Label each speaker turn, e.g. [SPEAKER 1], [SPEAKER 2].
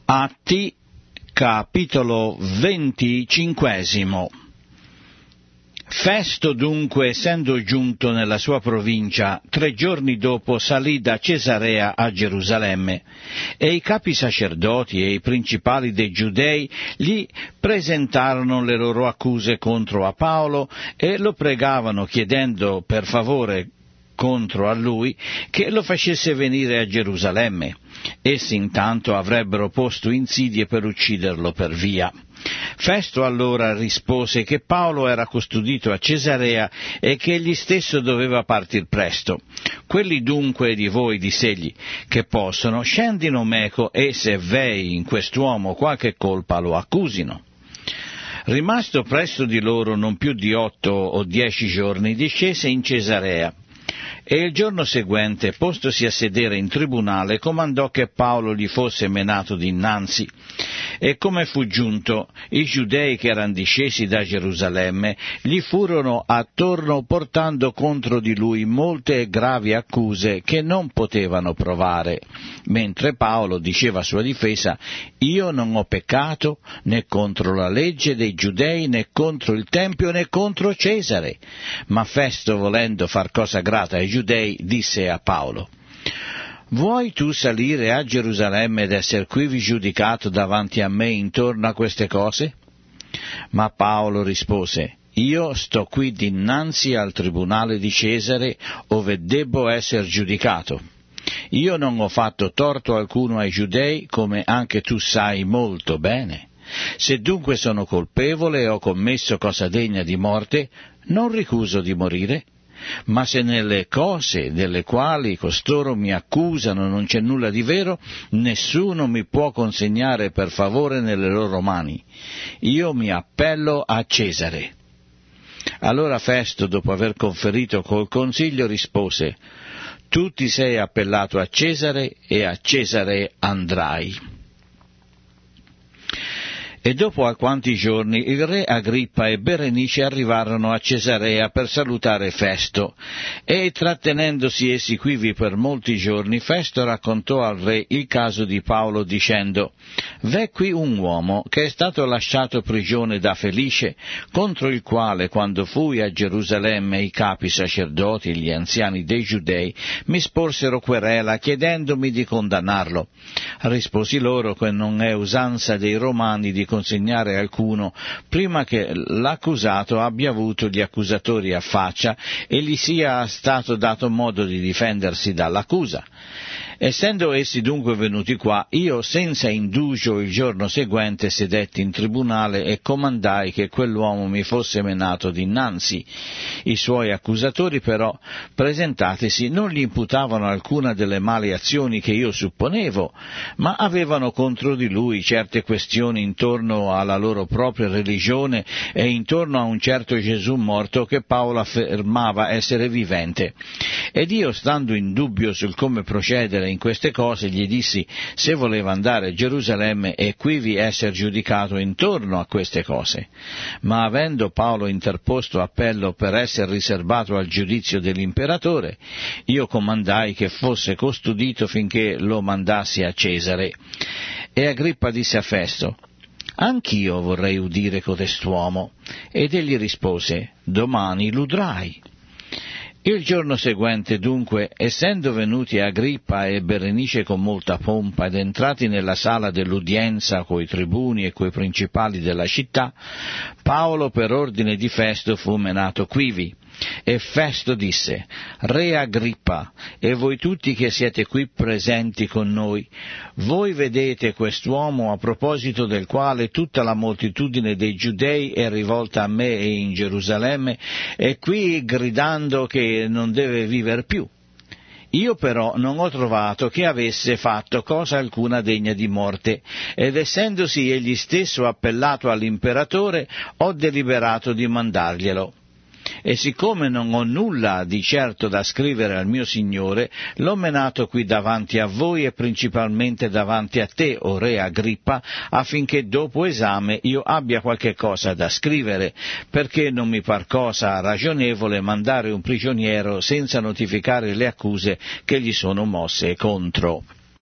[SPEAKER 1] Atti, capitolo 25. Festo dunque, essendo giunto nella sua provincia, 3 giorni dopo salì da Cesarea a Gerusalemme, e i capi sacerdoti e i principali dei Giudei gli presentarono le loro accuse contro a Paolo e lo pregavano, chiedendo per favore contro a lui che lo facesse venire a Gerusalemme. Essi intanto avrebbero posto insidie per ucciderlo per via. Festo allora rispose che Paolo era custodito a Cesarea e che egli stesso doveva partir presto. Quelli dunque di voi, diss'egli, che possono, scendino meco e se v'ei in quest'uomo qualche colpa lo accusino. Rimasto presso di loro non più di 8 o 10 giorni, discese in Cesarea. E il giorno seguente, postosi a sedere in tribunale, comandò che Paolo gli fosse menato dinanzi. E come fu giunto, i giudei che erano discesi da Gerusalemme gli furono attorno portando contro di lui molte e gravi accuse che non potevano provare, mentre Paolo diceva a sua difesa: «Io non ho peccato né contro la legge dei giudei, né contro il Tempio, né contro Cesare». Ma Festo, volendo far cosa grata ai giudei, disse a Paolo: «Vuoi tu salire a Gerusalemme ed esser quivi giudicato davanti a me intorno a queste cose?» Ma Paolo rispose: «Io sto qui dinanzi al tribunale di Cesare, ove debbo esser giudicato. Io non ho fatto torto alcuno ai giudei, come anche tu sai molto bene. Se dunque sono colpevole e ho commesso cosa degna di morte, non ricuso di morire. Ma se nelle cose delle quali costoro mi accusano non c'è nulla di vero, nessuno mi può consegnare per favore nelle loro mani. Io mi appello a Cesare». Allora Festo, dopo aver conferito col consiglio, rispose: «Tu ti sei appellato a Cesare e a Cesare andrai». E dopo alquanti giorni il re Agrippa e Berenice arrivarono a Cesarea per salutare Festo, e trattenendosi essi quivi per molti giorni, Festo raccontò al re il caso di Paolo dicendo: «V'è qui un uomo che è stato lasciato prigione da Felice, contro il quale, quando fui a Gerusalemme, i capi sacerdoti e gli anziani dei Giudei mi sporsero querela chiedendomi di condannarlo. Risposi loro che non è usanza dei Romani di consegnare alcuno prima che l'accusato abbia avuto gli accusatori a faccia e gli sia stato dato modo di difendersi dall'accusa. Essendo essi dunque venuti qua, io senza indugio il giorno seguente sedetti in tribunale e comandai che quell'uomo mi fosse menato dinanzi. I suoi accusatori però, presentatisi, non gli imputavano alcuna delle mali azioni che io supponevo, ma avevano contro di lui certe questioni intorno alla loro propria religione e intorno a un certo Gesù morto che Paolo affermava essere vivente. Ed io, stando in dubbio sul come procedere in queste cose, gli dissi se voleva andare a Gerusalemme e quivi esser giudicato intorno a queste cose. Ma avendo Paolo interposto appello per essere riservato al giudizio dell'imperatore, io comandai che fosse custodito finché lo mandassi a Cesare. E Agrippa disse a Festo: «Anch'io vorrei udire codest'uomo». Ed egli rispose: «Domani l'udrai». Il giorno seguente, dunque, essendo venuti Agrippa e Berenice con molta pompa ed entrati nella sala dell'udienza coi tribuni e coi principali della città, Paolo, per ordine di Festo, fu menato quivi. E Festo disse: «Re Agrippa, e voi tutti che siete qui presenti con noi, voi vedete quest'uomo a proposito del quale tutta la moltitudine dei Giudei è rivolta a me e in Gerusalemme, e qui gridando che non deve vivere più. Io però non ho trovato che avesse fatto cosa alcuna degna di morte, ed essendosi egli stesso appellato all'imperatore, ho deliberato di mandarglielo. E siccome non ho nulla di certo da scrivere al mio Signore, l'ho menato qui davanti a voi e principalmente davanti a te, o re Agrippa, affinché dopo esame io abbia qualche cosa da scrivere, perché non mi par cosa ragionevole mandare un prigioniero senza notificare le accuse che gli sono mosse contro».